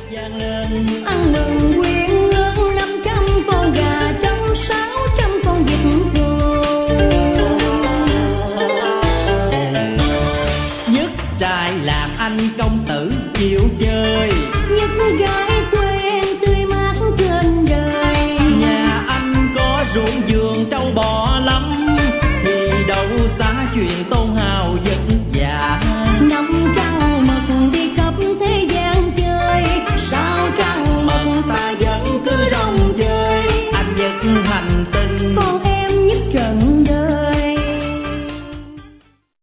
ăn mừng quyên lương 500 con gà trống 600 con vịt cừu. Nhất trai làm anh công tử chịu chơi, nhất gái quen tươi mát trên đời. Nhà anh có ruộng vườn trâu bò lắm, thì đâu xa chuyện tôi